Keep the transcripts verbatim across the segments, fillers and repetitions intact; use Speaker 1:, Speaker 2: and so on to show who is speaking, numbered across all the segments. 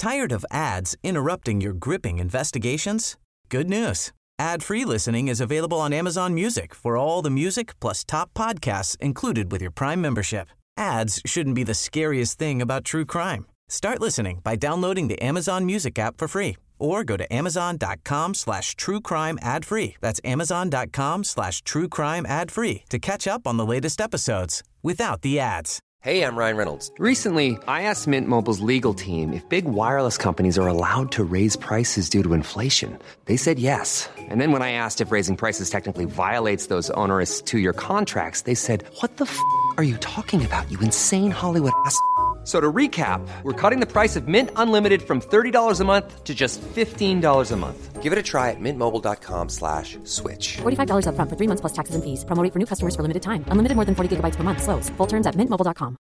Speaker 1: Tired of ads interrupting your gripping investigations? Good news. Ad-free listening is available on Amazon Music for all the music plus top podcasts included with your Prime membership. Ads shouldn't be the scariest thing about true crime. Start listening by downloading the Amazon Music app for free or go to amazon.com slash true crime ad free. That's amazon.com slash true crime ad free to catch up on the latest episodes without the ads.
Speaker 2: Hey, I'm Ryan Reynolds. Recently, I asked Mint Mobile's legal team if big wireless companies are allowed to raise prices due to inflation. They said yes. And then when I asked if raising prices technically violates those onerous two-year contracts, they said, what the f*** are you talking about, you insane Hollywood ass f- So to recap, we're cutting the price of Mint Unlimited from thirty dollars a month to just fifteen dollars a month. Give it a try at mintmobile.com slash switch.
Speaker 3: forty-five dollars up front for three months plus taxes and fees. Promo rate for new customers for limited time. Unlimited more than forty gigabytes per month. Slows full terms at mint mobile dot com.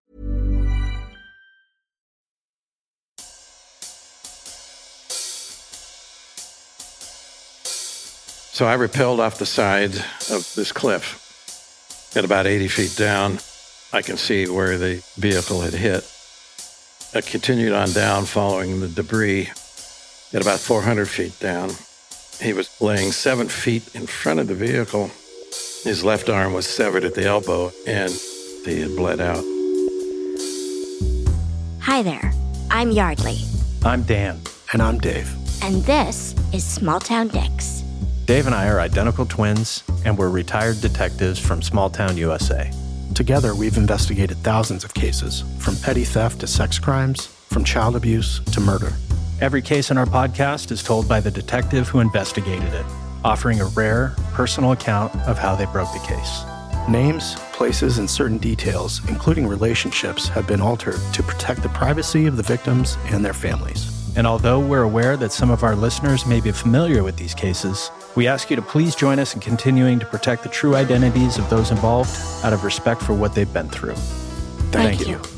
Speaker 4: So I rappelled off the side of this cliff. At about eighty feet down, I can see where the vehicle had hit. I continued on down following the debris. At about four hundred feet down, he was laying seven feet in front of the vehicle. His left arm was severed at the elbow, and he had bled out.
Speaker 5: Hi there, I'm Yardley.
Speaker 6: I'm Dan.
Speaker 7: And I'm Dave.
Speaker 5: And this is Small Town Dicks.
Speaker 6: Dave and I are identical twins, and we're retired detectives from Small Town U S A.
Speaker 7: Together, we've investigated thousands of cases, from petty theft to sex crimes, from child abuse to murder.
Speaker 6: Every case in our podcast is told by the detective who investigated it, offering a rare, personal account of how they broke the case.
Speaker 7: Names, places, and certain details, including relationships, have been altered to protect the privacy of the victims and their families.
Speaker 6: And although we're aware that some of our listeners may be familiar with these cases, we ask you to please join us in continuing to protect the true identities of those involved out of respect for what they've been through.
Speaker 7: Thank,
Speaker 5: Thank you.
Speaker 7: you.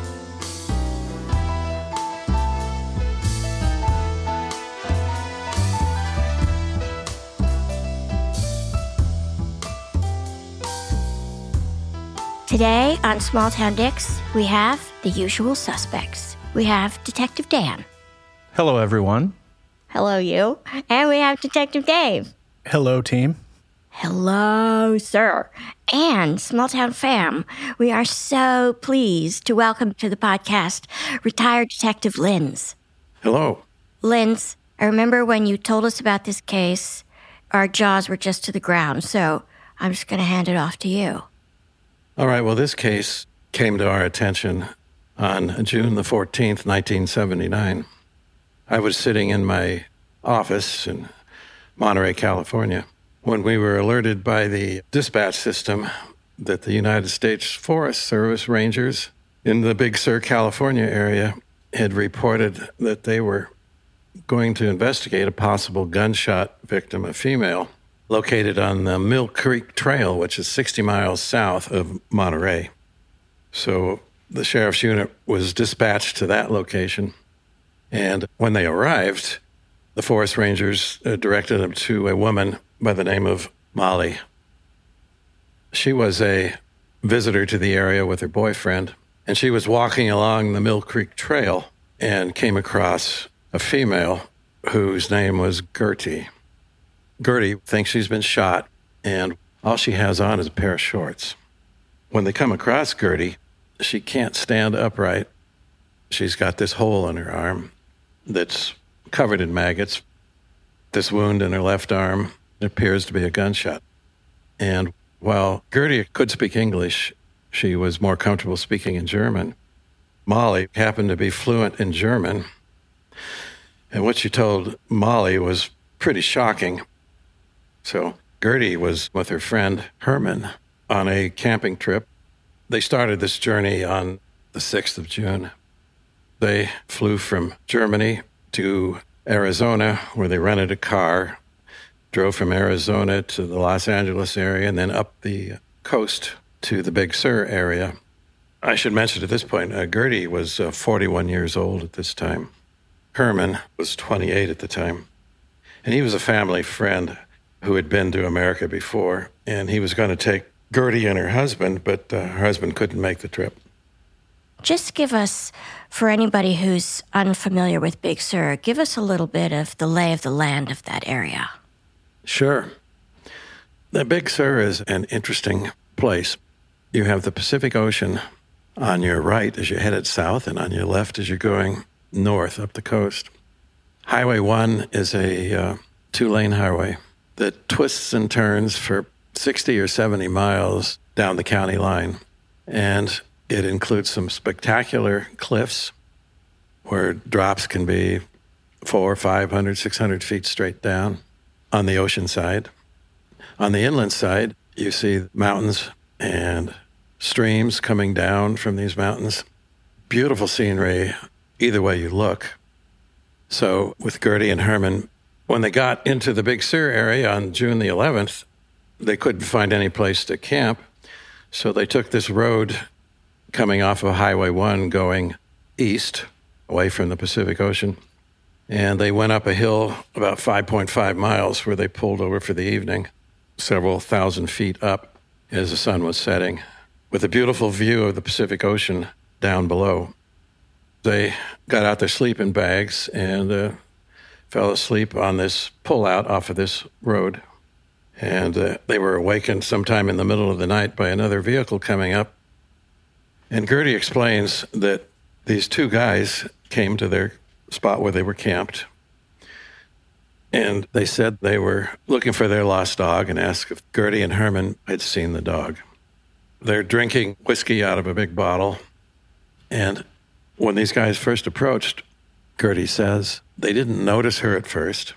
Speaker 5: Today on Small Town Dicks, we have the usual suspects. We have Detective Dan.
Speaker 6: Hello, everyone.
Speaker 5: Hello, you. And we have Detective Dave.
Speaker 7: Hello, team.
Speaker 5: Hello, sir. And Small Town Fam, we are so pleased to welcome to the podcast retired Detective Linz.
Speaker 4: Hello.
Speaker 5: Linz, I remember when you told us about this case, our jaws were just to the ground, so I'm just going to hand it off to you.
Speaker 4: All right, well, this case came to our attention on June the fourteenth, nineteen seventy-nine. I was sitting in my office in Monterey, California, when we were alerted by the dispatch system that the United States Forest Service rangers in the Big Sur, California area had reported that they were going to investigate a possible gunshot victim, a female, located on the Mill Creek Trail, which is sixty miles south of Monterey. So the sheriff's unit was dispatched to that location. And when they arrived, the forest rangers uh, directed them to a woman by the name of Molly. She was a visitor to the area with her boyfriend, and she was walking along the Mill Creek Trail and came across a female whose name was Gertie. Gertie thinks she's been shot, and all she has on is a pair of shorts. When they come across Gertie, she can't stand upright. She's got this hole in her arm that's covered in maggots. This wound in her left arm appears to be a gunshot. And while Gertie could speak English, she was more comfortable speaking in German. Molly happened to be fluent in German. And what she told Molly was pretty shocking. So Gertie was with her friend Herman on a camping trip. They started this journey on the sixth of June. They flew from Germany to Arizona, where they rented a car, drove from Arizona to the Los Angeles area, and then up the coast to the Big Sur area. I should mention at this point, uh, Gertie was uh, forty-one years old at this time. Herman was twenty-eight at the time. And he was a family friend who had been to America before, and he was going to take Gertie and her husband, but uh, her husband couldn't make the trip.
Speaker 5: just give us, for anybody who's unfamiliar with Big Sur, give us a little bit of the lay of the land of that area.
Speaker 4: Sure. The Big Sur is an interesting place. You have the Pacific Ocean on your right as you're headed south, and on your left as you're going north up the coast. Highway one is a uh, two-lane highway that twists and turns for sixty or seventy miles down the county line. And it includes some spectacular cliffs where drops can be four, five hundred, six hundred feet straight down on the ocean side. On the inland side, you see mountains and streams coming down from these mountains. Beautiful scenery either way you look. So with Gertie and Herman, when they got into the Big Sur area on June the eleventh, they couldn't find any place to camp. So they took this road coming off of Highway one going east, away from the Pacific Ocean. And they went up a hill about five point five miles where they pulled over for the evening, several thousand feet up as the sun was setting, with a beautiful view of the Pacific Ocean down below. They got out their sleeping bags and uh, fell asleep on this pullout off of this road. And uh, they were awakened sometime in the middle of the night by another vehicle coming up. And Gertie explains that these two guys came to their spot where they were camped. And they said they were looking for their lost dog and asked if Gertie and Herman had seen the dog. They're drinking whiskey out of a big bottle. And when these guys first approached, Gertie says they didn't notice her at first.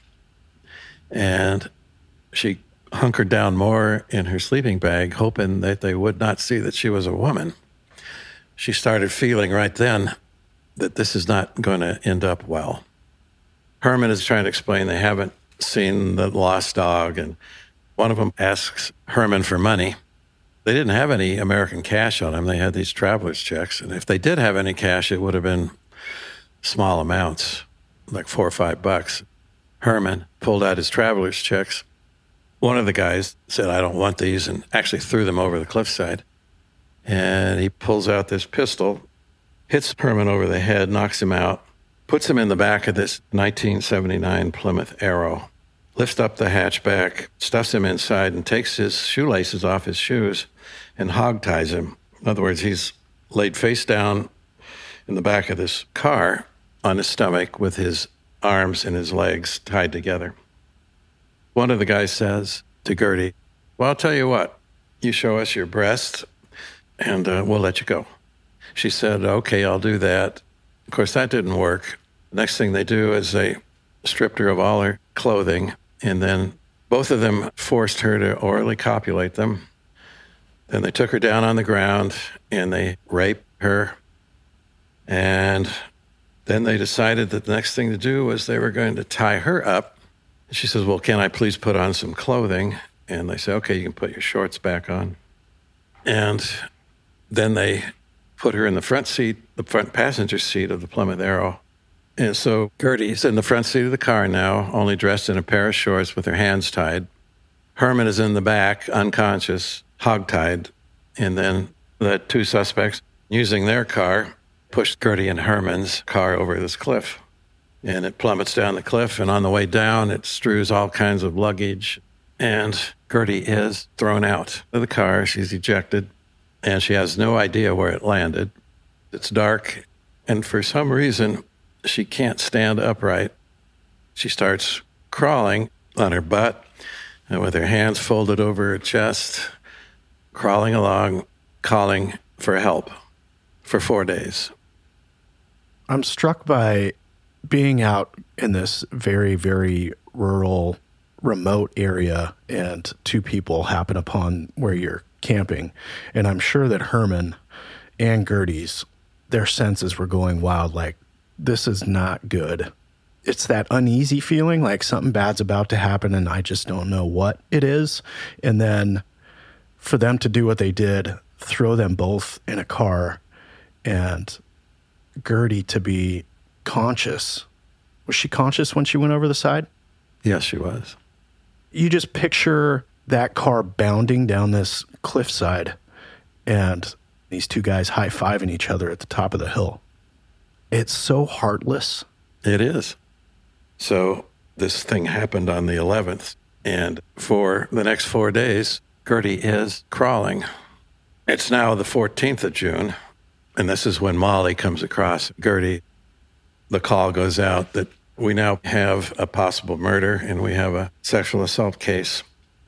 Speaker 4: And she hunkered down more in her sleeping bag, hoping that they would not see that she was a woman. She started feeling right then that this is not going to end up well. Herman is trying to explain they haven't seen the lost dog, and one of them asks Herman for money. They didn't have any American cash on them. They had these traveler's checks, and if they did have any cash, it would have been small amounts, like four or five bucks. Herman pulled out his traveler's checks. One of the guys said, "I don't want these," and actually threw them over the cliffside. And he pulls out this pistol, hits Herman over the head, knocks him out, puts him in the back of this nineteen seventy-nine Plymouth Arrow, lifts up the hatchback, stuffs him inside, and takes his shoelaces off his shoes and hog-ties him. In other words, he's laid face down in the back of this car on his stomach with his arms and his legs tied together. One of the guys says to Gertie, "Well, I'll tell you what, you show us your breast and uh, we'll let you go." She said, "Okay, I'll do that." Of course, that didn't work. The next thing they do is they stripped her of all her clothing, and then both of them forced her to orally copulate them. Then they took her down on the ground and they raped her. And then they decided that the next thing to do was they were going to tie her up. She says, "Well, can I please put on some clothing?" And they say, "Okay, you can put your shorts back on." And then they put her in the front seat, the front passenger seat of the Plymouth Arrow. And so Gertie's in the front seat of the car now, only dressed in a pair of shorts with her hands tied. Herman is in the back, unconscious, hog-tied. And then the two suspects, using their car, pushed Gertie and Herman's car over this cliff. And it plummets down the cliff, and on the way down, it strews all kinds of luggage. And Gertie is thrown out of the car. She's ejected, and she has no idea where it landed. It's dark, and for some reason, she can't stand upright. She starts crawling on her butt, and with her hands folded over her chest, crawling along, calling for help for four days.
Speaker 7: I'm struck by being out in this very, very rural, remote area and two people happen upon where you're camping. And I'm sure that Herman and Gertie's, their senses were going wild, like, this is not good. It's that uneasy feeling like something bad's about to happen and I just don't know what it is. And then for them to do what they did, throw them both in a car, and Gertie to be conscious. Was she conscious when she went over the side?
Speaker 4: Yes, she was.
Speaker 7: You just picture that car bounding down this cliffside, and These two guys high-fiving each other at the top of the hill. It's so heartless.
Speaker 4: It is. So this thing happened on the eleventh, and for the next four days, Gertie is crawling. It's now the fourteenth of June, and this is when Molly comes across Gertie. The call goes out that we now have a possible murder and we have a sexual assault case.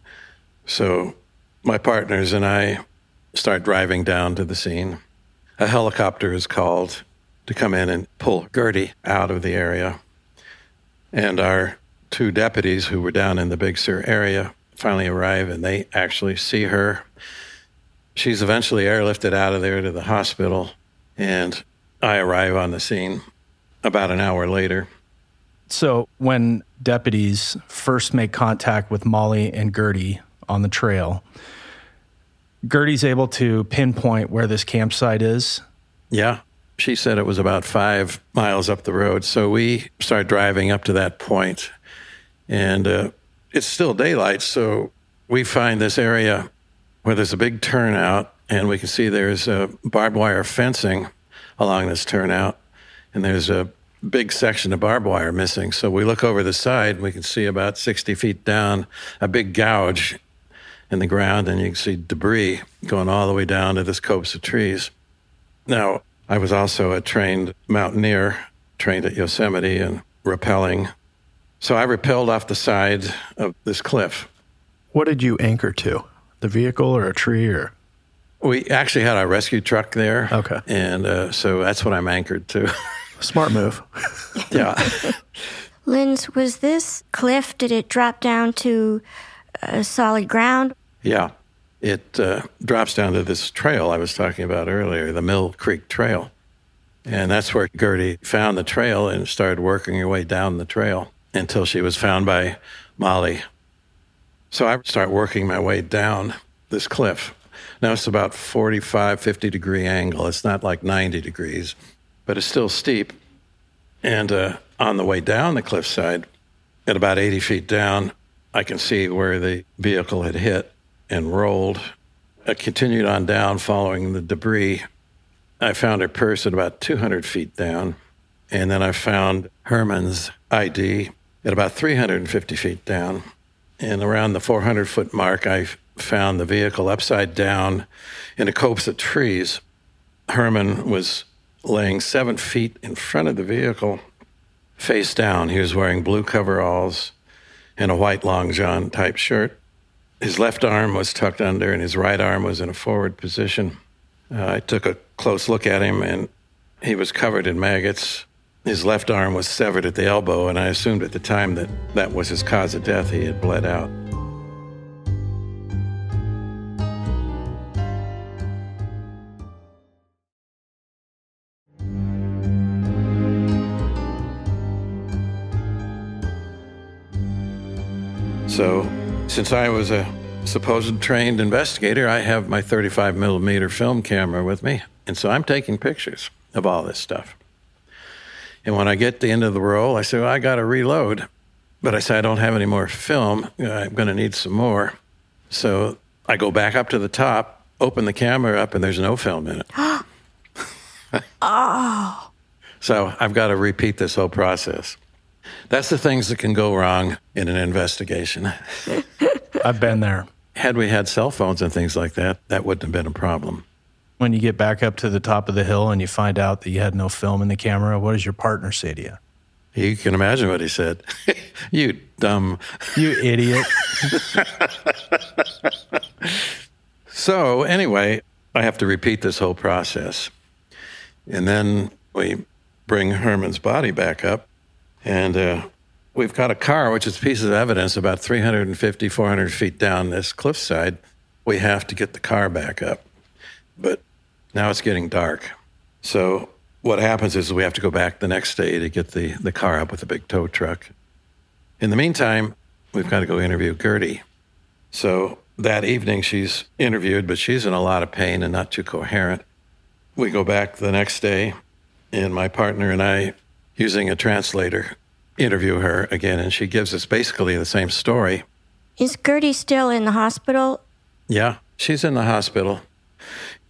Speaker 4: So my partners and I start driving down to the scene. A helicopter is called to come in and pull Gertie out of the area. And our two deputies who were down in the Big Sur area finally arrive, and they actually see her. She's eventually airlifted out of there to the hospital, and I arrive on the scene about an hour later.
Speaker 6: So when deputies first make contact with Molly and Gertie on the trail, Gertie's able to pinpoint where this campsite is?
Speaker 4: Yeah. She said it was about five miles up the road. So we start driving up to that point, and uh, it's still daylight. So we find this area where there's a big turnout, and we can see there's uh, barbed wire fencing along this turnout, and there's a big section of barbed wire missing. So we look over the side, and we can see about sixty feet down a big gouge in the ground, and you can see debris going all the way down to this copse of trees. Now, I was also a trained mountaineer, trained at Yosemite and rappelling. So I rappelled off the side of this cliff.
Speaker 7: What did you anchor to? The vehicle or a tree? Or
Speaker 4: We actually had our rescue truck there.
Speaker 7: Okay.
Speaker 4: And uh, so that's what I'm anchored to.
Speaker 7: Smart move.
Speaker 4: Yeah.
Speaker 5: Linz, was this cliff, did it drop down to uh, solid ground?
Speaker 4: Yeah. It uh, drops down to this trail I was talking about earlier, the Mill Creek Trail. And that's where Gertie found the trail and started working her way down the trail until she was found by Molly. So I start working my way down this cliff. Now it's about forty-five, fifty degree angle. It's not like ninety degrees, but it's still steep. And uh, on the way down the cliffside, at about eighty feet down, I can see where the vehicle had hit and rolled. I continued on down following the debris. I found her purse at about two hundred feet down, and then I found Herman's I D at about three hundred fifty feet down. And around the four hundred foot mark, I found the vehicle upside down in a copse of trees. Herman was laying seven feet in front of the vehicle, face down. He was wearing blue coveralls and a white long john type shirt. His left arm was tucked under and his right arm was in a forward position. Uh, I took a close look at him, and he was covered in maggots. His left arm was severed at the elbow, and I assumed at the time that that was his cause of death. He had bled out. So, since I was a supposed trained investigator, I have my thirty-five millimeter film camera with me, and so I'm taking pictures of all this stuff. And when I get to the end of the roll, I say, well, I got to reload. But I say, I don't have any more film. I'm going to need some more. So I go back up to the top, open the camera up, and there's no film in it.
Speaker 5: Oh.
Speaker 4: So I've got to repeat this whole process. That's the things that can go wrong in an investigation.
Speaker 6: I've been there.
Speaker 4: Had we had cell phones and things like that, that wouldn't have been a problem.
Speaker 6: When you get back up to the top of the hill and you find out that you had no film in the camera, what does your partner say to you?
Speaker 4: You can imagine what he said. You dumb...
Speaker 6: You idiot.
Speaker 4: So anyway, I have to repeat this whole process. And then we bring Herman's body back up, and uh, we've got a car, which is a piece of evidence about three hundred fifty, four hundred feet down this cliffside. We have to get the car back up. But now it's getting dark. So what happens is we have to go back the next day to get the, the car up with a big tow truck. In the meantime, we've got to go interview Gertie. So that evening she's interviewed, but she's in a lot of pain and not too coherent. We go back the next day, and my partner and I, using a translator, interview her again, and she gives us basically the same story.
Speaker 5: Is Gertie still in the hospital?
Speaker 4: Yeah, she's in the hospital.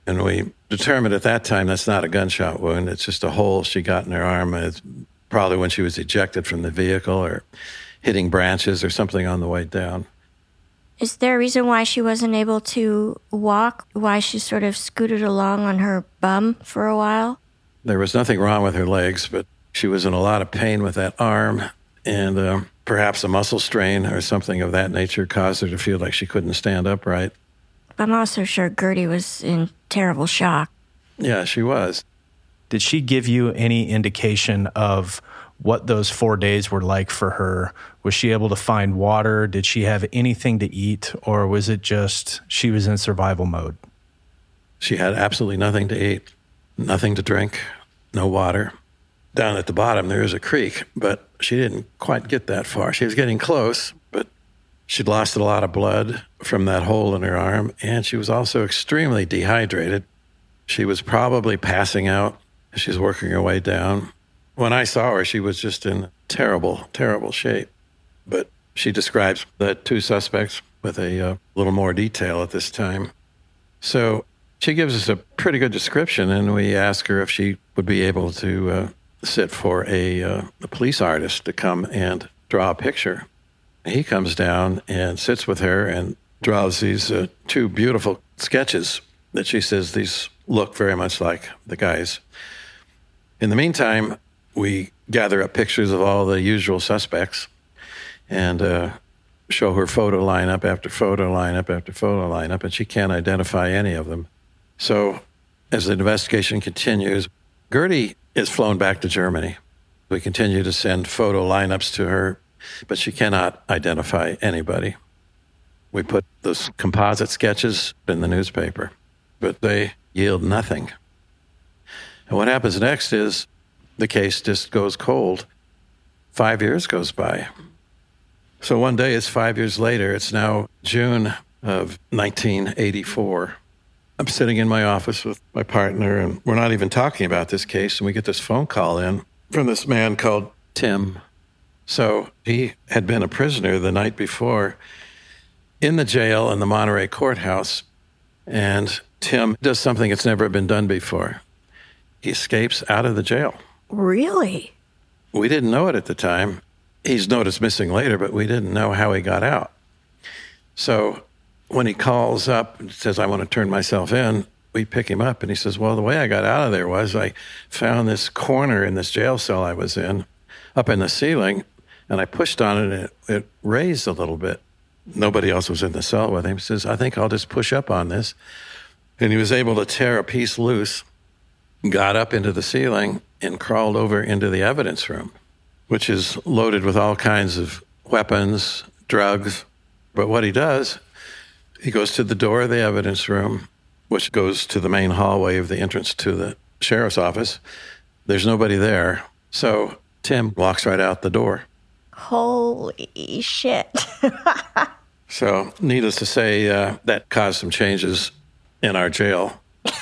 Speaker 4: And we determined at that time that's not a gunshot wound. It's just a hole she got in her arm. It's probably when she was ejected from the vehicle or hitting branches or something on the way down.
Speaker 5: Is there a reason why she wasn't able to walk? Why she sort of scooted along on her bum for a while?
Speaker 4: There was nothing wrong with her legs, but she was in a lot of pain with that arm, and um, perhaps a muscle strain or something of that nature caused her to feel like she couldn't stand upright.
Speaker 5: I'm also sure Gertie was in terrible shock.
Speaker 4: Yeah, she was.
Speaker 6: Did she give you any indication of what those four days were like for her? Was she able to find water? Did she have anything to eat? Or was it just she was in survival mode?
Speaker 4: She had absolutely nothing to eat, nothing to drink, no water. Down at the bottom, there is a creek, but she didn't quite get that far. She was getting close, but she'd lost a lot of blood from that hole in her arm, and she was also extremely dehydrated. She was probably passing out as she was working her way down. When I saw her, she was just in terrible, terrible shape. But she describes the two suspects with a uh, little more detail at this time. So she gives us a pretty good description, and we ask her if she would be able to uh, sit for a, uh, a police artist to come and draw a picture. He comes down and sits with her and draws these uh, two beautiful sketches that she says these look very much like the guys. In the meantime, we gather up pictures of all the usual suspects and uh, show her photo lineup after photo lineup after photo lineup, and she can't identify any of them. So as the investigation continues, Gertie is flown back to Germany. We continue to send photo lineups to her, but she cannot identify anybody. We put those composite sketches in the newspaper, but they yield nothing. And what happens next is the case just goes cold. Five years goes by. So one day, it's five years later. It's now June of nineteen eighty-four. I'm sitting in my office with my partner, and we're not even talking about this case, and we get this phone call in from this man called Tim. So he had been a prisoner the night before in the jail in the Monterey courthouse, and Tim does something that's never been done before. He escapes out of the jail.
Speaker 5: Really?
Speaker 4: We didn't know it at the time. He's noticed missing later, but we didn't know how he got out. So when he calls up and says, I want to turn myself in, we pick him up, and he says, well, the way I got out of there was I found this corner in this jail cell I was in up in the ceiling, and I pushed on it, and it, it raised a little bit. Nobody else was in the cell with him. He says, I think I'll just push up on this. And he was able to tear a piece loose, got up into the ceiling, and crawled over into the evidence room, which is loaded with all kinds of weapons, drugs. But what he does, he goes to the door of the evidence room, which goes to the main hallway of the entrance to the sheriff's office. There's nobody there. So Tim walks right out the door.
Speaker 5: Holy shit.
Speaker 4: So needless to say, uh, that caused some changes in our jail.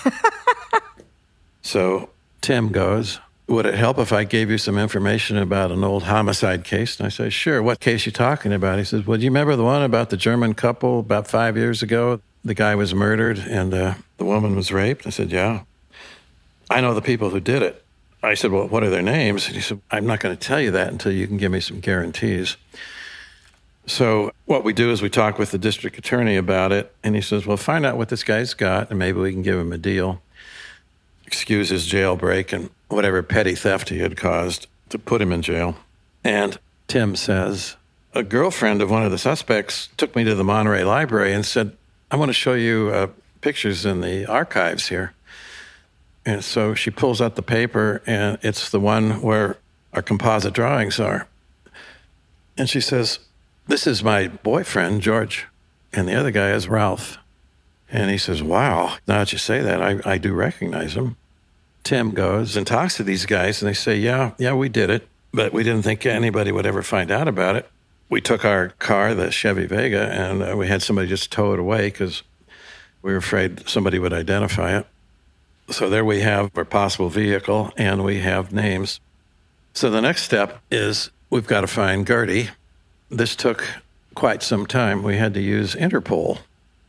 Speaker 4: So Tim goes, would it help if I gave you some information about an old homicide case? And I say, sure. What case you talking about? He says, well, do you remember the one about the German couple about five years ago? The guy was murdered and uh, the woman was raped. I said, yeah. I know the people who did it. I said, well, what are their names? And he said, I'm not going to tell you that until you can give me some guarantees. So what we do is we talk with the district attorney about it, and he says, well, find out what this guy's got, and maybe we can give him a deal. Excuse his jailbreak and whatever petty theft he had caused to put him in jail. And Tim says, a girlfriend of one of the suspects took me to the Monterey Library and said, I want to show you uh, pictures in the archives here. And so she pulls out the paper, and it's the one where our composite drawings are. And she says, this is my boyfriend, George, and the other guy is Ralph. And he says, wow, now that you say that, I, I do recognize him. Tim goes and talks to these guys, and they say, yeah, yeah, we did it, but we didn't think anybody would ever find out about it. We took our car, the Chevy Vega, and uh, we had somebody just tow it away because we were afraid somebody would identify it. So there we have our possible vehicle, and we have names. So the next step is we've got to find Gertie. This took quite some time. We had to use Interpol.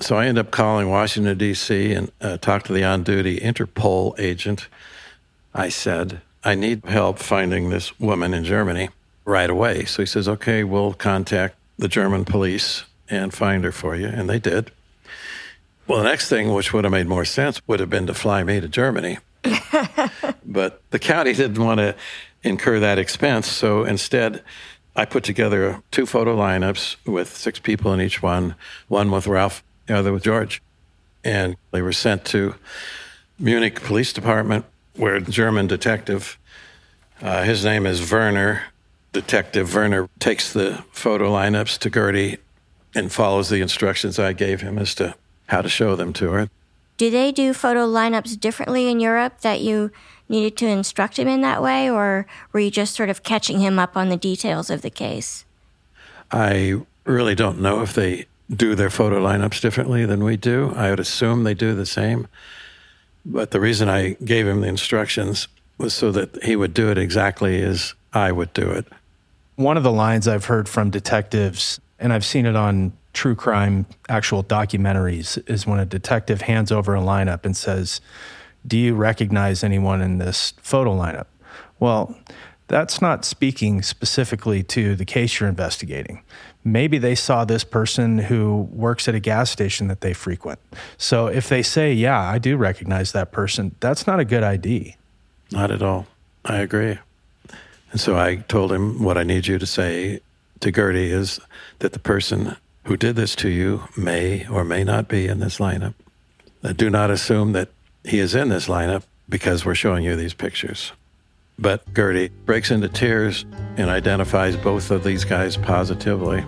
Speaker 4: So I ended up calling Washington, D C and uh, talked to the on-duty Interpol agent. I said, I need help finding this woman in Germany right away. So he says, okay, we'll contact the German police and find her for you. And they did. Well, the next thing, which would have made more sense, would have been to fly me to Germany. But the county didn't want to incur that expense. So instead, I put together two photo lineups with six people in each one, one with Ralph, the other with George. And they were sent to Munich Police Department, where a German detective, uh, his name is Werner, Detective Werner, takes the photo lineups to Gertie and follows the instructions I gave him as to how to show them to her.
Speaker 5: Do they do photo lineups differently in Europe that you needed to instruct him in that way, or were you just sort of catching him up on the details of the case?
Speaker 4: I really don't know if they do their photo lineups differently than we do. I would assume they do the same. But the reason I gave him the instructions was so that he would do it exactly as I would do it.
Speaker 6: One of the lines I've heard from detectives, and I've seen it on true crime actual documentaries, is when a detective hands over a lineup and says, do you recognize anyone in this photo lineup? Well, that's not speaking specifically to the case you're investigating. Maybe they saw this person who works at a gas station that they frequent. So if they say, yeah, I do recognize that person, that's not a good I D.
Speaker 4: Not at all. I agree. And so I told him, what I need you to say to Gertie is that the person who did this to you may or may not be in this lineup. Do not assume that he is in this lineup because we're showing you these pictures. But Gertie breaks into tears and identifies both of these guys positively.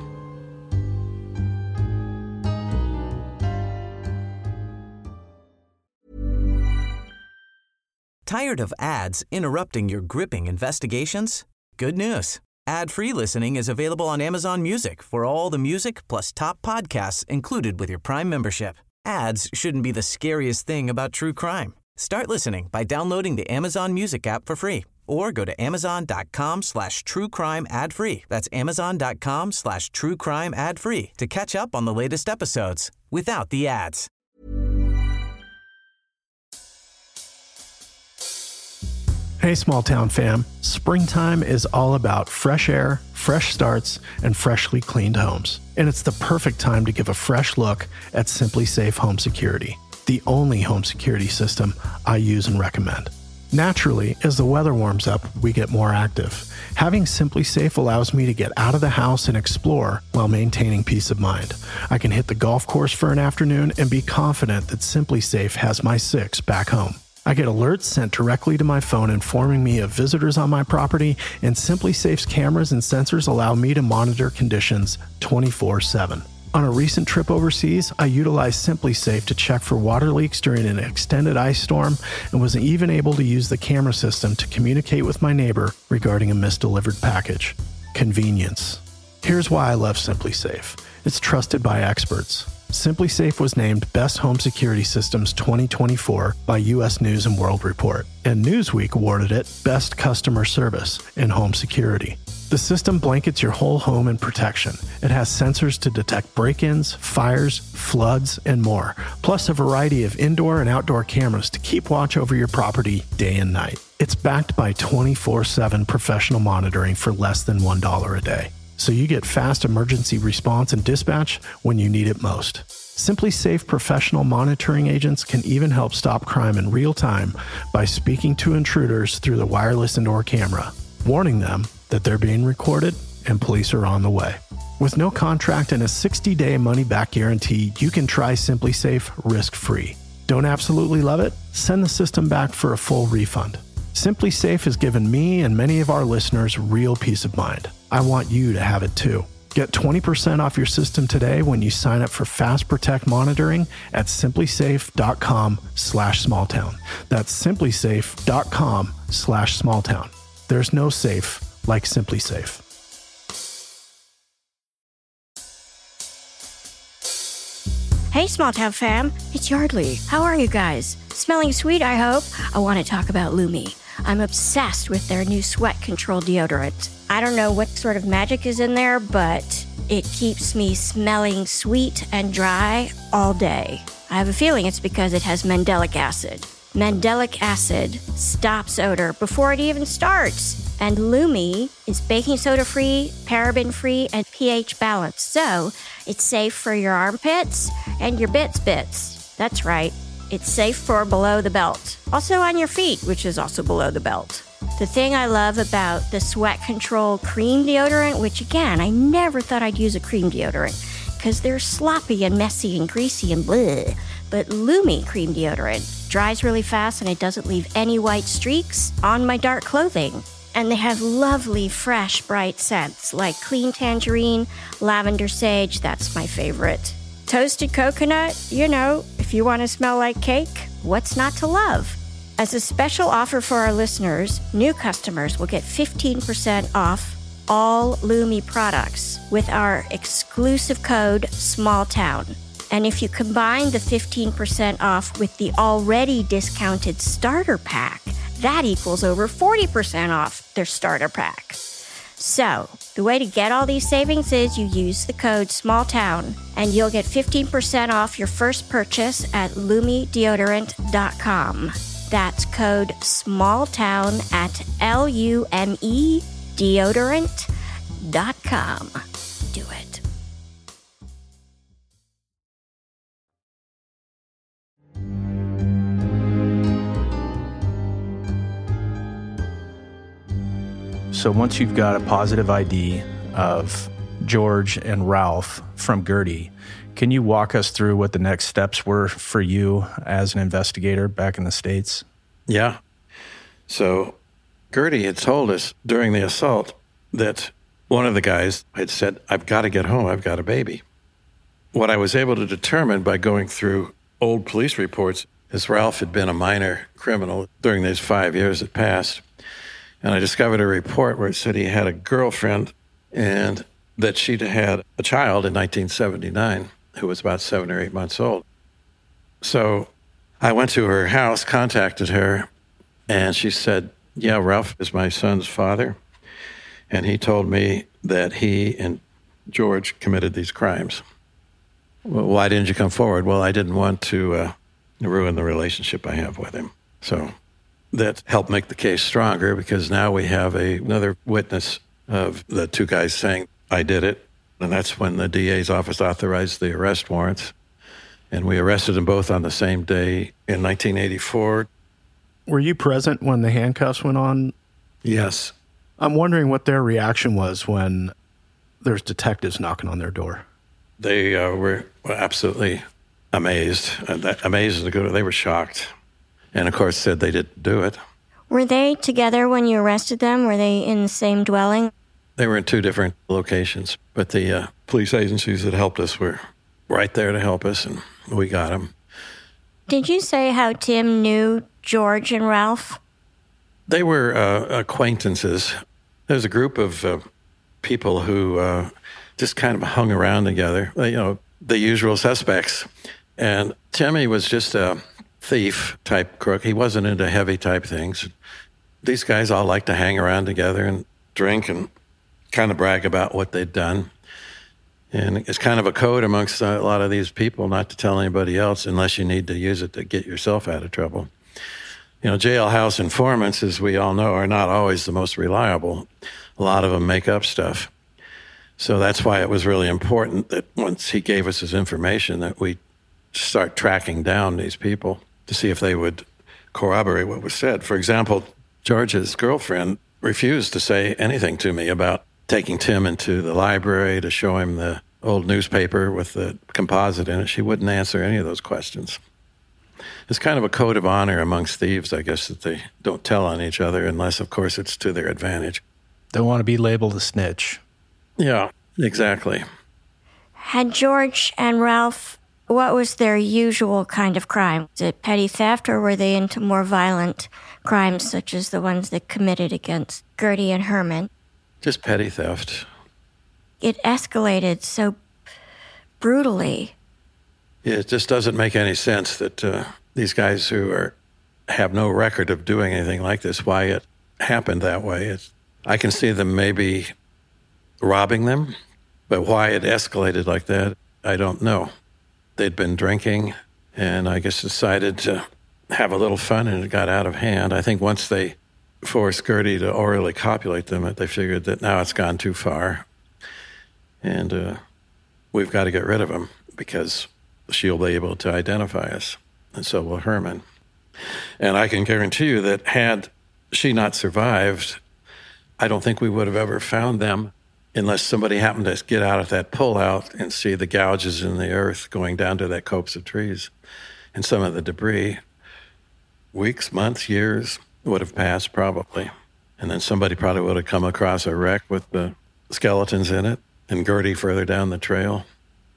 Speaker 1: Tired of ads interrupting your gripping investigations? Good news. Ad-free listening is available on Amazon Music for all the music plus top podcasts included with your Prime membership. Ads shouldn't be the scariest thing about true crime. Start listening by downloading the Amazon Music app for free or go to amazon.com slash true crime ad free. That's amazon.com slash true crime ad free to catch up on the latest episodes without the ads.
Speaker 7: Hey, small town fam. Springtime is all about fresh air, fresh starts, and freshly cleaned homes. And it's the perfect time to give a fresh look at Simply Safe Home Security, the only home security system I use and recommend. Naturally, as the weather warms up, we get more active. Having Simply Safe allows me to get out of the house and explore while maintaining peace of mind. I can hit the golf course for an afternoon and be confident that Simply Safe has my six back home. I get alerts sent directly to my phone informing me of visitors on my property, and Simply Safe's cameras and sensors allow me to monitor conditions twenty-four seven. On a recent trip overseas, I utilized Simply Safe to check for water leaks during an extended ice storm and was even able to use the camera system to communicate with my neighbor regarding a misdelivered package. Convenience. Here's why I love Simply Safe. It's trusted by experts. Simply Safe was named Best Home Security Systems twenty twenty-four by U S News and World Report, and Newsweek awarded it Best Customer Service in Home Security. The system blankets your whole home in protection. It has sensors to detect break-ins, fires, floods, and more, plus a variety of indoor and outdoor cameras to keep watch over your property day and night. It's backed by twenty-four seven professional monitoring for less than one dollar a day. So you get fast emergency response and dispatch when you need it most. Simply Safe professional monitoring agents can even help stop crime in real time by speaking to intruders through the wireless indoor camera, warning them that they're being recorded and police are on the way. With no contract and a sixty-day money-back guarantee, you can try Simply Safe risk-free. Don't absolutely love it? Send the system back for a full refund. Simply Safe has given me and many of our listeners real peace of mind. I want you to have it too. Get twenty percent off your system today when you sign up for Fast Protect monitoring at simplysafe.com slash smalltown. That's simplysafe.com slash smalltown. There's no safe like Simply Safe.
Speaker 5: Hey, small town fam, it's Yardley. How are you guys? Smelling sweet, I hope. I want to talk about Lumi. I'm obsessed with their new sweat control deodorant. I don't know what sort of magic is in there, but It keeps me smelling sweet and dry all day. I have a feeling it's because it has mandelic acid. Mandelic acid stops odor before it even starts. And Lumi is baking soda free, paraben free, and pH balanced. So it's safe for your armpits and your bits bits. That's right. It's safe for below the belt. Also on your feet, which is also below the belt. The thing I love about the Sweat Control cream deodorant, which again, I never thought I'd use a cream deodorant because they're sloppy and messy and greasy and bleh. But Lumi cream deodorant dries really fast and it doesn't leave any white streaks on my dark clothing. And they have lovely, fresh, bright scents like clean tangerine, lavender sage, that's my favorite. Toasted coconut, you know, if you want to smell like cake, what's not to love? As a special offer for our listeners, new customers will get fifteen percent off all Lumi products with our exclusive code SMALLTOWN. And if you combine the fifteen percent off with the already discounted starter pack, that equals over forty percent off their starter pack. So, the way to get all these savings is you use the code SMALLTOWN and you'll get fifteen percent off your first purchase at lumi deodorant dot com. That's code SMALLTOWN at L U M E deodorant dot com. Do it.
Speaker 6: So once you've got a positive I D of George and Ralph from Gertie, can you walk us through what the next steps were for you as an investigator back in the States?
Speaker 4: Yeah. So Gertie had told us during the assault that one of the guys had said, I've got to get home, I've got a baby. What I was able to determine by going through old police reports is Ralph had been a minor criminal during these five years that passed. And I discovered a report where it said he had a girlfriend and that she'd had a child in nineteen seventy-nine who was about seven or eight months old. So I went to her house, contacted her, and she said, yeah, Ralph is my son's father. And he told me that he and George committed these crimes. Well, why didn't you come forward? Well, I didn't want to uh, ruin the relationship I have with him. So that helped make the case stronger because now we have a, another witness of the two guys saying, I did it. And that's when the D A's office authorized the arrest warrants. And we arrested them both on the same day in nineteen eighty-four.
Speaker 7: Were you present when the handcuffs went on?
Speaker 4: Yes.
Speaker 7: I'm wondering what their reaction was when there's detectives knocking on their door.
Speaker 4: They uh, were absolutely amazed. Uh, amazed is a good. They were shocked. And, of course, said they didn't do it.
Speaker 5: Were they together when you arrested them? Were they in the same dwelling?
Speaker 4: They were in two different locations, but the uh, police agencies that helped us were right there to help us, and we got them.
Speaker 5: Did you say how Tim knew George and Ralph?
Speaker 4: They were uh, acquaintances. There's a group of uh, people who uh, just kind of hung around together, you know, the usual suspects. And Timmy was just a thief type crook. He wasn't into heavy type things. These guys all like to hang around together and drink and kind of brag about what they'd done. And it's kind of a code amongst a lot of these people not to tell anybody else unless you need to use it to get yourself out of trouble. You know, jailhouse informants, as we all know, are not always the most reliable. A lot of them make up stuff. So that's why it was really important that once he gave us his information that we start tracking down these people to see if they would corroborate what was said. For example, George's girlfriend refused to say anything to me about taking Tim into the library to show him the old newspaper with the composite in it. She wouldn't answer any of those questions. It's kind of a code of honor amongst thieves, I guess, that they don't tell on each other unless, of course, it's to their advantage.
Speaker 6: Don't want to be labeled a snitch.
Speaker 4: Yeah, exactly.
Speaker 5: Had George and Ralph, what was their usual kind of crime? Was it petty theft, or were they into more violent crimes, such as the ones they committed against Gertie and Herman?
Speaker 4: Just petty theft.
Speaker 5: It escalated so brutally.
Speaker 4: Yeah, it just doesn't make any sense that uh, these guys who are have no record of doing anything like this, why it happened that way. It's, I can see them maybe robbing them, But why it escalated like that, I don't know. They'd been drinking and I guess decided to have a little fun, and it got out of hand. I think once they forced Gertie to orally copulate them, they figured that now it's gone too far. And uh, we've got to get rid of him because she'll be able to identify us, and so will Herman. And I can guarantee you that had she not survived, I don't think we would have ever found them unless somebody happened to get out of that pullout and see the gouges in the earth going down to that copse of trees and some of the debris. Weeks, months, years would have passed probably. And then somebody probably would have come across a wreck with the skeletons in it and Gertie further down the trail.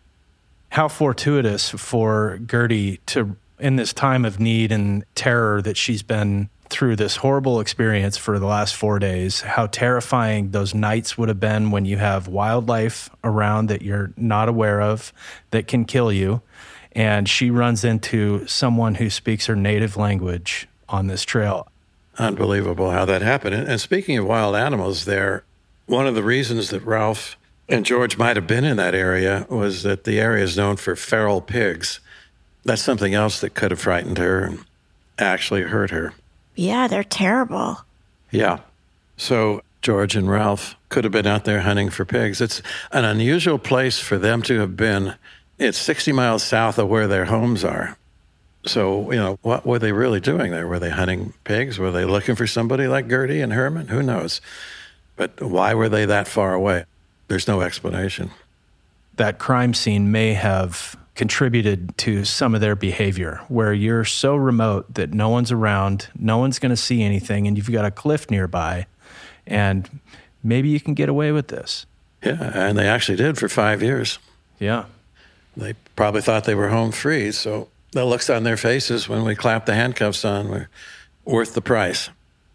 Speaker 6: How fortuitous for Gertie to, in this time of need and terror that she's been through this horrible experience for the last four days, how terrifying those nights would have been when you have wildlife around that you're not aware of that can kill you. And she runs into someone who speaks her native language on this trail.
Speaker 4: Unbelievable how that happened. And speaking of wild animals there, one of the reasons that Ralph and George might have been in that area was that the area is known for feral pigs. That's something else that could have frightened her and actually hurt her.
Speaker 5: Yeah, they're terrible.
Speaker 4: Yeah. So George and Ralph could have been out there hunting for pigs. It's an unusual place for them to have been. It's sixty miles south of where their homes are. So, you know, what were they really doing there? Were they hunting pigs? Were they looking for somebody like Gertie and Herman? Who knows? But why were they that far away? There's no explanation.
Speaker 6: That crime scene may have contributed to some of their behavior, where you're so remote that no one's around, no one's going to see anything, and you've got a cliff nearby, and maybe you can get away with this.
Speaker 4: Yeah, and they actually did for five years.
Speaker 6: Yeah.
Speaker 4: They probably thought they were home free, so the looks on their faces when we clapped the handcuffs on were worth the price.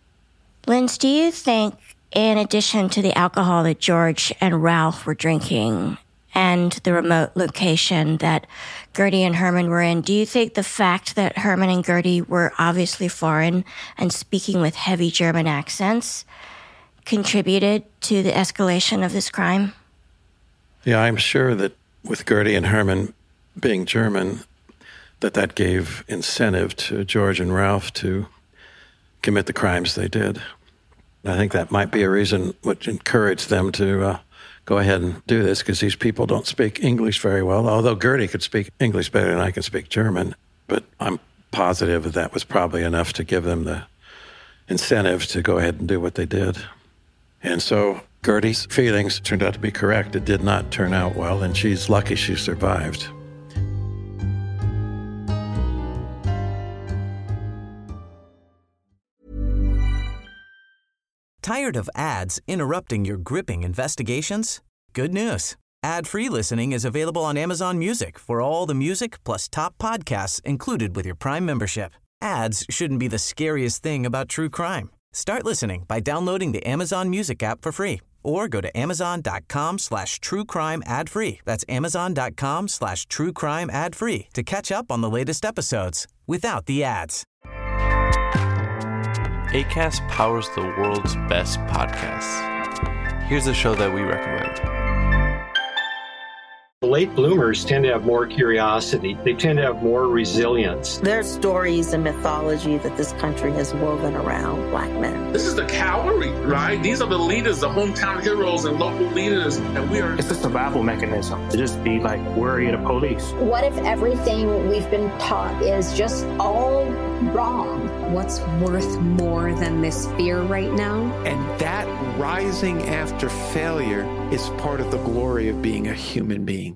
Speaker 5: Linz, do you think, in addition to the alcohol that George and Ralph were drinking and the remote location that Gertie and Herman were in, do you think the fact that Herman and Gertie were obviously foreign and speaking with heavy German accents contributed to the escalation of this crime?
Speaker 4: Yeah, I'm sure that with Gertie and Herman being German, that that gave incentive to George and Ralph to commit the crimes they did. I think that might be a reason which encouraged them to uh, go ahead and do this, because these people don't speak English very well, although Gertie could speak English better than I can speak German. But I'm positive that that was probably enough to give them the incentive to go ahead and do what they did. And so Gertie's feelings turned out to be correct. It did not turn out well, and she's lucky she survived.
Speaker 1: Tired of ads interrupting your gripping investigations? Good news. Ad-free listening is available on Amazon Music for all the music plus top podcasts included with your Prime membership. Ads shouldn't be the scariest thing about true crime. Start listening by downloading the Amazon Music app for free or go to amazon.com slash true crime ad free. That's amazon.com slash true crime ad free to catch up on the latest episodes without the ads.
Speaker 8: Acast powers the world's best podcasts. Here's a show that we recommend.
Speaker 9: Late bloomers tend to have more curiosity. They tend to have more resilience.
Speaker 10: There's stories and mythology that this country has woven around Black men.
Speaker 11: This is the cavalry, right? These are the leaders, the hometown heroes and local leaders, and we are...
Speaker 12: It's a survival mechanism to just be like worry of the police.
Speaker 13: What if everything we've been taught is just all wrong?
Speaker 14: What's worth more than this fear right now?
Speaker 15: And that rising after failure is part of the glory of being a human being.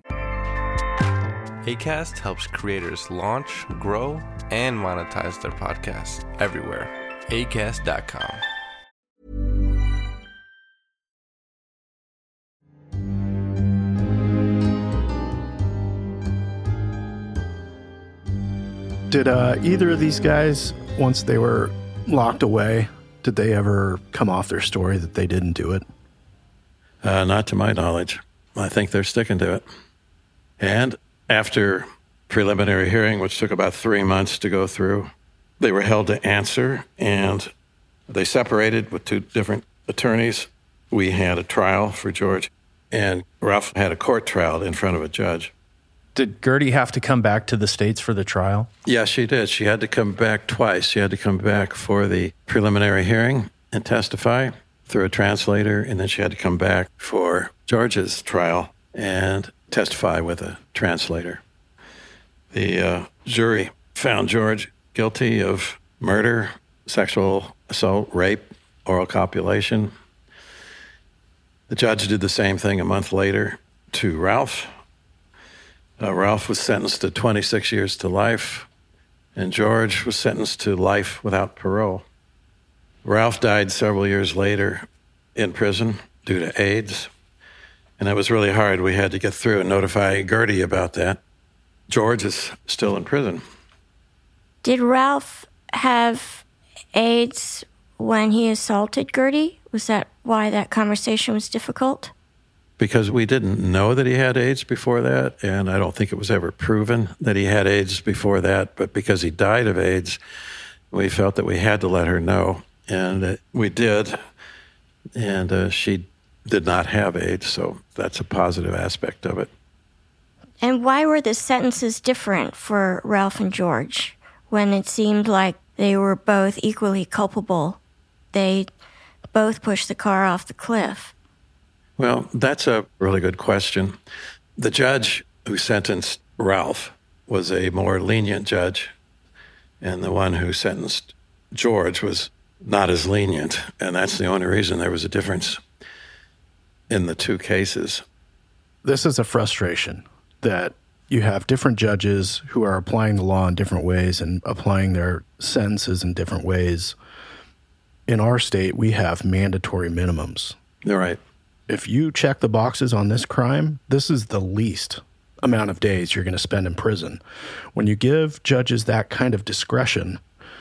Speaker 8: Acast helps creators launch, grow, and monetize their podcasts everywhere. acast dot com.
Speaker 7: Did uh, either of these guys, once they were locked away, did they ever come off their story that they didn't do it?
Speaker 4: Uh, not to my knowledge. I think they're sticking to it. And after preliminary hearing, which took about three months to go through, they were held to answer, and they separated with two different attorneys. We had a trial for George. and Ralph had a court trial in front of a judge.
Speaker 6: Did Gertie have to come back to the States for the trial?
Speaker 4: Yeah, she did. She had to come back twice. She had to come back for the preliminary hearing and testify through a translator, and then she had to come back for George's trial and testify with a translator. The uh, jury found George guilty of murder, sexual assault, rape, oral copulation. The judge did the same thing a month later to Ralph. Uh, Ralph was sentenced to twenty-six years to life, and George was sentenced to life without parole. Ralph died several years later in prison due to AIDS, and it was really hard. We had to get through and notify Gertie about that. George is still in prison.
Speaker 5: Did Ralph have AIDS when he assaulted Gertie? Was that why that conversation was difficult?
Speaker 4: Because we didn't know that he had AIDS before that, and I don't think it was ever proven that he had AIDS before that, but because he died of AIDS, we felt that we had to let her know, and uh, we did, and uh, she did not have AIDS, so that's a positive aspect of it.
Speaker 5: And why were the sentences different for Ralph and George when it seemed like they were both equally culpable? They both pushed the car off the cliff.
Speaker 4: Well, that's a really good question. The judge who sentenced Ralph was a more lenient judge, and the one who sentenced George was not as lenient, and that's the only reason there was a difference in the two cases.
Speaker 7: This is a frustration that you have different judges who are applying the law in different ways and applying their sentences in different ways. In our state, we have mandatory minimums.
Speaker 4: You're right.
Speaker 7: If you check the boxes on this crime, this is the least amount of days you're going to spend in prison. When you give judges that kind of discretion,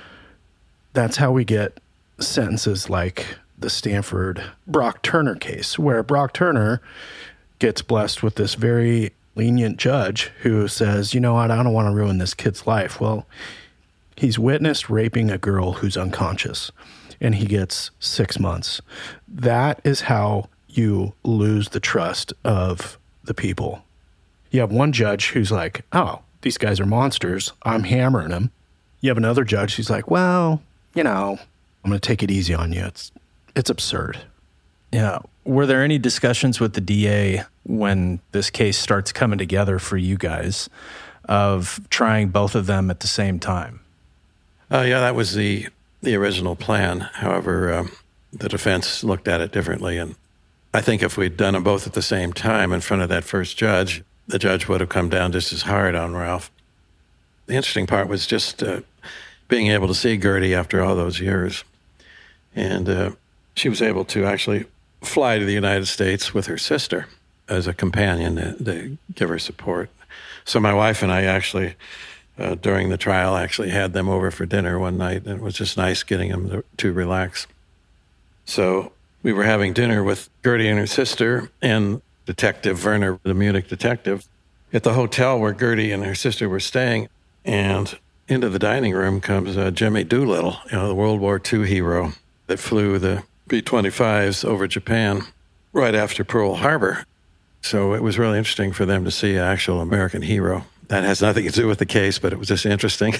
Speaker 7: that's how we get sentences like the Stanford Brock Turner case, where Brock Turner gets blessed with this very lenient judge who says, you know what, I don't want to ruin this kid's life. Well, he's witnessed raping a girl who's unconscious, and he gets six months. That is how you lose the trust of the people. You have one judge who's like, oh, these guys are monsters. I'm hammering them. You have another judge who's like, well, you know, I'm going to take it easy on you. It's it's absurd.
Speaker 6: Yeah. Were there any discussions with the D A when this case starts coming together for you guys of trying both of them at the same time?
Speaker 4: Uh, yeah, that was the, the original plan. However, um, the defense looked at it differently, and I think if we'd done them both at the same time in front of that first judge, the judge would have come down just as hard on Ralph. The interesting part was just uh, being able to see Gertie after all those years. And uh, she was able to actually fly to the United States with her sister as a companion to, to give her support. So my wife and I actually, uh, during the trial, actually had them over for dinner one night, and it was just nice getting them to, to relax. So we were having dinner with Gertie and her sister and Detective Werner, the Munich detective, at the hotel where Gertie and her sister were staying. And into the dining room comes uh, Jimmy Doolittle, you know, the World War Two hero that flew the B twenty-fives over Japan right after Pearl Harbor. So it was really interesting for them to see an actual American hero. That has nothing to do with the case, but it was just interesting.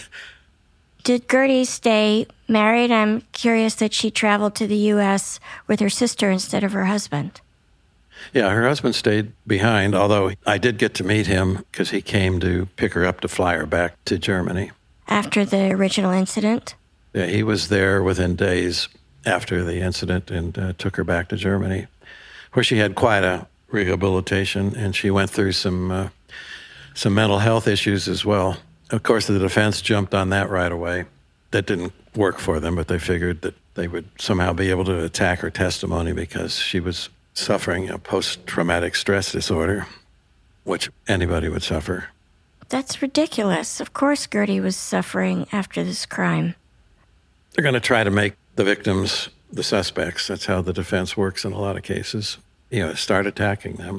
Speaker 5: Did Gertie stay married? I'm curious that she traveled to the U S with her sister instead of her husband.
Speaker 4: Yeah, her husband stayed behind, although I did get to meet him because he came to pick her up to fly her back to Germany.
Speaker 5: After the original incident?
Speaker 4: Yeah, he was there within days after the incident and uh, took her back to Germany, where she had quite a rehabilitation, and she went through some uh, some mental health issues as well. Of course, the defense jumped on that right away. That didn't work for them, but they figured that they would somehow be able to attack her testimony because she was suffering a post-traumatic stress disorder, which anybody would suffer.
Speaker 5: That's ridiculous. Of course Gertie was suffering after this crime.
Speaker 4: They're going to try to make the victims the suspects. That's how the defense works in a lot of cases. You know, start attacking them.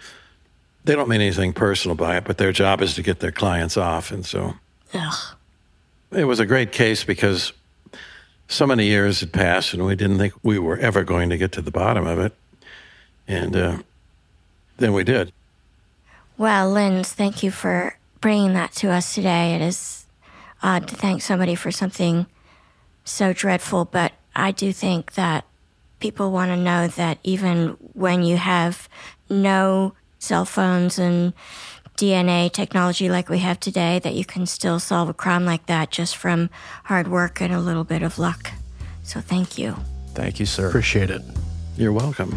Speaker 4: They don't mean anything personal by it, but their job is to get their clients off. And so
Speaker 5: Ugh.
Speaker 4: It was a great case because so many years had passed and we didn't think we were ever going to get to the bottom of it. And uh, than we did.
Speaker 5: Well, Linz, thank you for bringing that to us today. It is odd to thank somebody for something so dreadful, but I do think that people want to know that even when you have no cell phones and D N A technology like we have today, that you can still solve a crime like that just from hard work and a little bit of luck. So thank you.
Speaker 6: Thank you, sir.
Speaker 7: Appreciate it.
Speaker 4: You're welcome.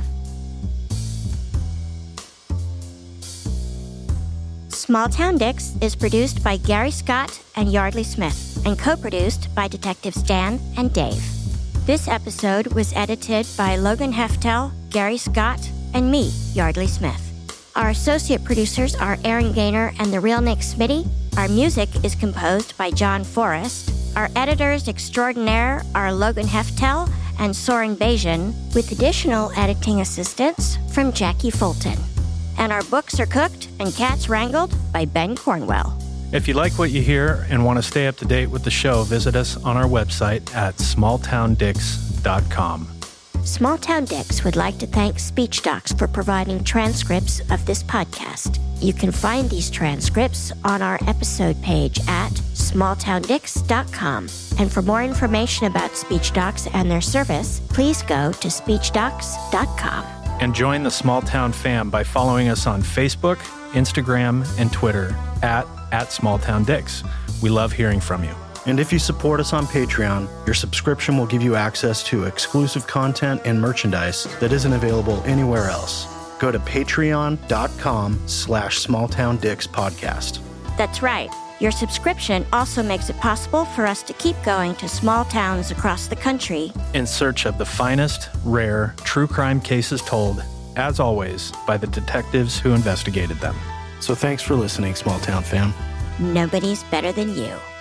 Speaker 5: Small Town Dicks is produced by Gary Scott and Yardley Smith and co-produced by Detectives Dan and Dave. This episode was edited by Logan Heftel, Gary Scott, and me, Yardley Smith. Our associate producers are Aaron Gaynor and the real Nick Smitty. Our music is composed by John Forrest. Our editors extraordinaire are Logan Heftel and Soren Bajan, with additional editing assistance from Jackie Fulton. And our books are cooked and cats wrangled by Ben Cornwell.
Speaker 6: If you like what you hear and want to stay up to date with the show, visit us on our website at small town dicks dot com.
Speaker 5: Small Town Dicks would like to thank SpeechDocs for providing transcripts of this podcast. You can find these transcripts on our episode page at small town dicks dot com. And for more information about SpeechDocs and their service, please go to speech docs dot com.
Speaker 6: And join the Small Town fam by following us on Facebook, Instagram, and Twitter at, at Small Town Dicks. We love hearing from you.
Speaker 7: And if you support us on Patreon, your subscription will give you access to exclusive content and merchandise that isn't available anywhere else. Go to patreon.com slash smalltowndicks podcast.
Speaker 5: That's right. Your subscription also makes it possible for us to keep going to small towns across the country
Speaker 6: in search of the finest, rare, true crime cases told, as always, by the detectives who investigated them.
Speaker 7: So thanks for listening, Small Town fam.
Speaker 5: Nobody's better than you.